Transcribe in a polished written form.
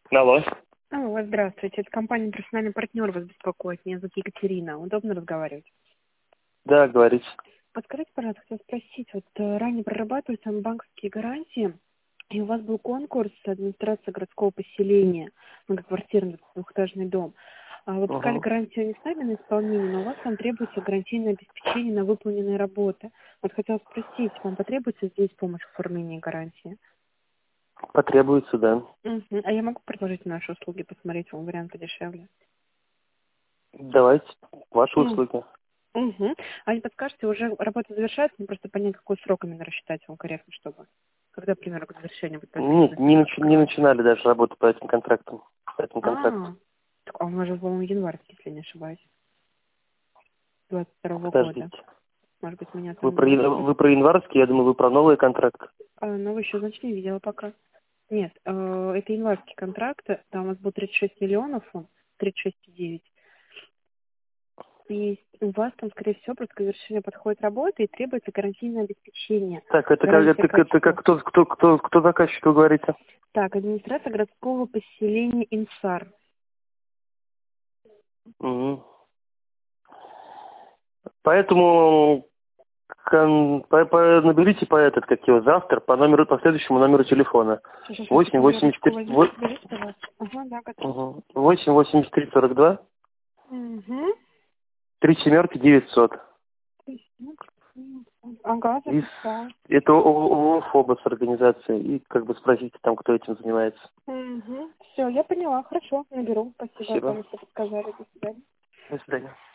Алло. Алло, здравствуйте. Это компания «Профессиональный партнер» вас беспокоит. Меня зовут Екатерина. Удобно разговаривать? Да, говорите. Подскажите, пожалуйста, хотела спросить. Ранее прорабатывали с вами банковские гарантии, и у вас был конкурс администрации городского поселения, многоквартирный двухэтажный дом. Выпускали Угу. гарантию не с нами на исполнение, но у вас там требуется гарантийное обеспечение на выполненные работы. Хотела спросить, вам потребуется здесь помощь в оформлении гарантии? Потребуется, да. Мгм. А я могу предложить наши услуги, посмотреть вам вариант подешевле? Давайте. Ваши Мгм. услуги. Угу. А не подскажете, уже работа завершается, мне просто понять, какой срок именно рассчитать вам корректно, чтобы... Когда, примерно, к завершению будет Нет, подписано сделка не открывать? начинали даже работу по этим контрактам. По этим контрактам. Так, у нас же, по-моему, январский, если не ошибаюсь, 22-го года. Подождите. Может быть, меня Вы там про, больше? вы про январский, я думаю, вы про новый контракт. Ну, вы еще, значит, не видела пока. Нет, это январский контракт, там у нас был 36 миллионов, 36,9. И у вас там, скорее всего, просто к завершению подходит работа и требуется гарантийное обеспечение. Так, это как, Гарантия это качества. как кто заказчик, вы говорите? Так, администрация городского поселения Инсар. Угу. Поэтому наберите по этот, как его, завтра, по номеру, по следующему номеру телефона. Сейчас, секунду, я ручку 883 возьму. Берите, пожалуйста. Ага, да, готов. 883 42 Угу. 3 7 900. Ага, Из, записала. это ООО «Фобос» организация. И как бы спросите там, кто этим занимается. Угу. Все, я поняла. Хорошо, наберу. Спасибо, Спасибо. Антон, что подсказали. До свидания. До свидания.